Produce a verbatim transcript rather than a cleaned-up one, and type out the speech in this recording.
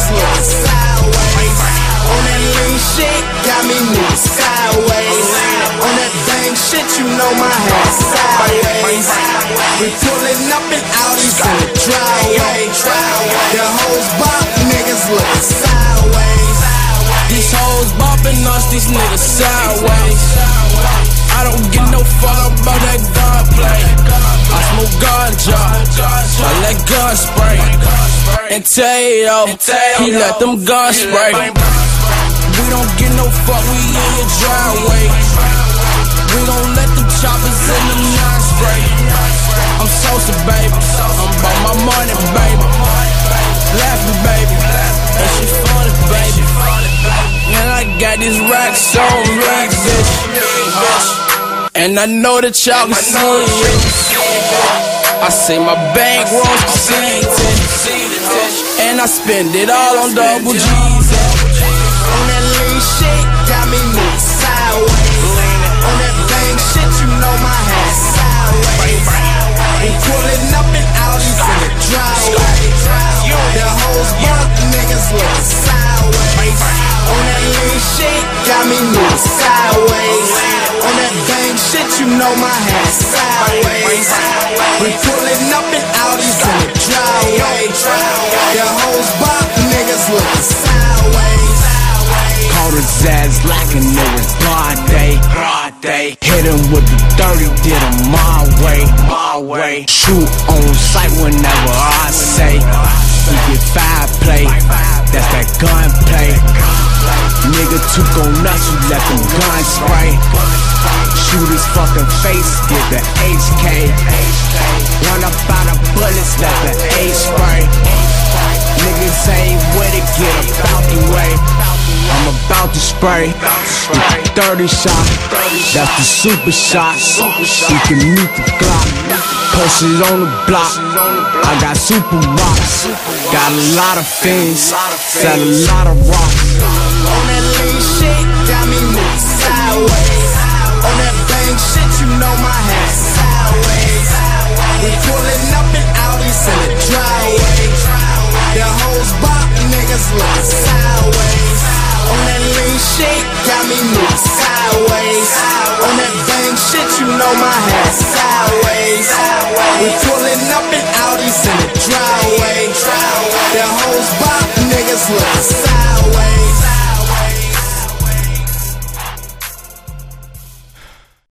niggas looking sideways. On that lean shit, got me moving sideways. On that bang shit, you know my head sideways. We pulling up in Audis in the driveway. The hoes bop, niggas looking sideways. These hoes bopping us, these niggas sideways. I don't give no fuck about that gunplay. I smoke ganja, I let gun spray. And Tayo, he let them guns spray. We don't give no fuck, we in your driveway. We gon' let them choppers in them nine spray. I'm Sosa, baby, I'm about my money, baby. Laughing, baby, and she funny, baby. And I got these racks on me, bitch. And I know that y'all can see it. I say my bank rolls percentage, and I spend it all on double G's. On that lean shit, got me moving sideways. On that bang shit, you know my head sideways. We pulling up in Audis in the driveway. The hoes bump, niggas looking sideways. On that lean shit, got me moving sideways. On that bang shit, you know my head sideways. We pulling up in Audis in the driveway. The hoes bop, niggas looking sideways. Caught his ass lacking, it was broad day. Hit him with the thirty, did him my way. My way. Shoot on sight whenever I say. We get five play, that's that gunplay. Nigga took on us, we let them guns spray. Shoot his fucking face, get the H K. Run up out of bullets, let the A spray. Niggas ain't with it, get about the way. I'm about to spray thirty shot, that's the super shot. You can meet the Glock, push it on the block. I got super rocks, got a lot of fins, sell a lot of rocks. On that lean shit, got me moving sideways. On that bang shit, you know my head sideways. We pulling up in Audis in the driveway. The hoes bop, niggas looking sideways. On that lean shit, got me moving sideways. On that bang shit, you know my head sideways. We pulling up in Audis in the driveway. The hoes bop, niggas looking sideways.